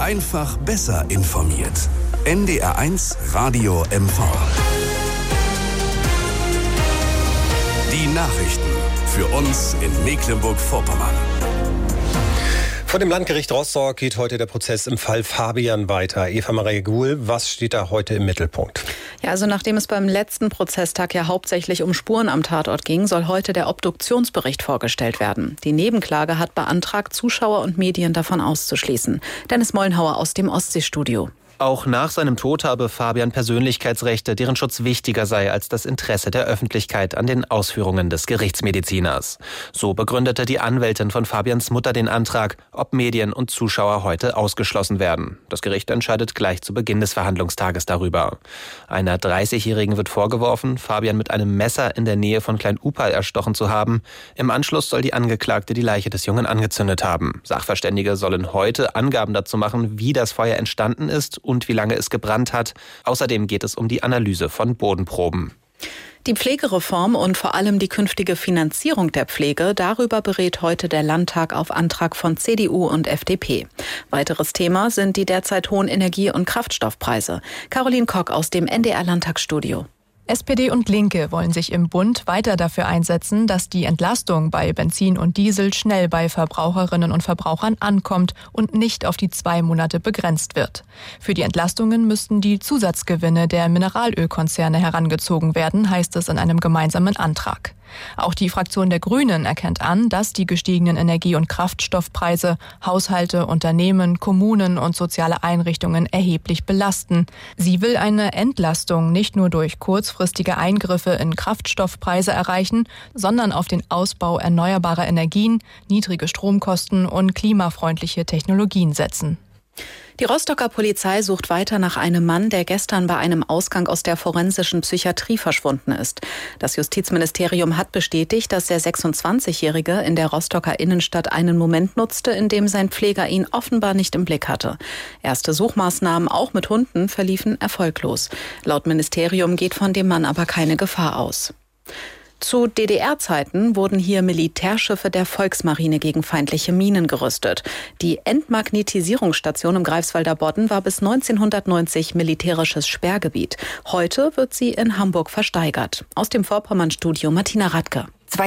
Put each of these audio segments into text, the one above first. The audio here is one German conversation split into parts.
Einfach besser informiert. NDR1 Radio MV. Die Nachrichten für uns in Mecklenburg-Vorpommern. Vor dem Landgericht Rostock geht heute der Prozess im Fall Fabian weiter. Eva-Marie Guhl, was steht da heute im Mittelpunkt? Ja, also nachdem es beim letzten Prozesstag ja hauptsächlich um Spuren am Tatort ging, soll heute der Obduktionsbericht vorgestellt werden. Die Nebenklage hat beantragt, Zuschauer und Medien davon auszuschließen. Dennis Mollenhauer aus dem Ostseestudio. Auch nach seinem Tod habe Fabian Persönlichkeitsrechte, deren Schutz wichtiger sei als das Interesse der Öffentlichkeit an den Ausführungen des Gerichtsmediziners. So begründete die Anwältin von Fabians Mutter den Antrag, ob Medien und Zuschauer heute ausgeschlossen werden. Das Gericht entscheidet gleich zu Beginn des Verhandlungstages darüber. Einer 30-Jährigen wird vorgeworfen, Fabian mit einem Messer in der Nähe von Klein-Upal erstochen zu haben. Im Anschluss soll die Angeklagte die Leiche des Jungen angezündet haben. Sachverständige sollen heute Angaben dazu machen, wie das Feuer entstanden ist und wie lange es gebrannt hat. Außerdem geht es um die Analyse von Bodenproben. Die Pflegereform und vor allem die künftige Finanzierung der Pflege, darüber berät heute der Landtag auf Antrag von CDU und FDP. Weiteres Thema sind die derzeit hohen Energie- und Kraftstoffpreise. Caroline Kock aus dem NDR-Landtagsstudio. SPD und Linke wollen sich im Bund weiter dafür einsetzen, dass die Entlastung bei Benzin und Diesel schnell bei Verbraucherinnen und Verbrauchern ankommt und nicht auf die 2 Monate begrenzt wird. Für die Entlastungen müssten die Zusatzgewinne der Mineralölkonzerne herangezogen werden, heißt es in einem gemeinsamen Antrag. Auch die Fraktion der Grünen erkennt an, dass die gestiegenen Energie- und Kraftstoffpreise Haushalte, Unternehmen, Kommunen und soziale Einrichtungen erheblich belasten. Sie will eine Entlastung nicht nur durch kurzfristige Eingriffe in Kraftstoffpreise erreichen, sondern auf den Ausbau erneuerbarer Energien, niedrige Stromkosten und klimafreundliche Technologien setzen. Die Rostocker Polizei sucht weiter nach einem Mann, der gestern bei einem Ausgang aus der forensischen Psychiatrie verschwunden ist. Das Justizministerium hat bestätigt, dass der 26-Jährige in der Rostocker Innenstadt einen Moment nutzte, in dem sein Pfleger ihn offenbar nicht im Blick hatte. Erste Suchmaßnahmen, auch mit Hunden, verliefen erfolglos. Laut Ministerium geht von dem Mann aber keine Gefahr aus. Zu DDR-Zeiten wurden hier Militärschiffe der Volksmarine gegen feindliche Minen gerüstet. Die Entmagnetisierungsstation im Greifswalder Bodden war bis 1990 militärisches Sperrgebiet. Heute wird sie in Hamburg versteigert. Aus dem Vorpommern-Studio Martina Radke.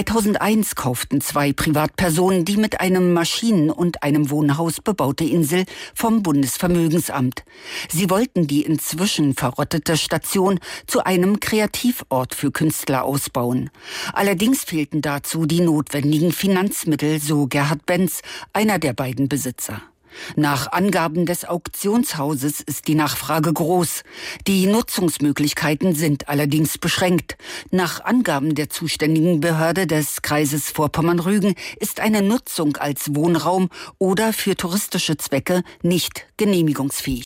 2001 kauften 2 Privatpersonen die mit einem Maschinen- und einem Wohnhaus bebaute Insel vom Bundesvermögensamt. Sie wollten die inzwischen verrottete Station zu einem Kreativort für Künstler ausbauen. Allerdings fehlten dazu die notwendigen Finanzmittel, so Gerhard Benz, einer der beiden Besitzer. Nach Angaben des Auktionshauses ist die Nachfrage groß. Die Nutzungsmöglichkeiten sind allerdings beschränkt. Nach Angaben der zuständigen Behörde des Kreises Vorpommern-Rügen ist eine Nutzung als Wohnraum oder für touristische Zwecke nicht genehmigungsfähig.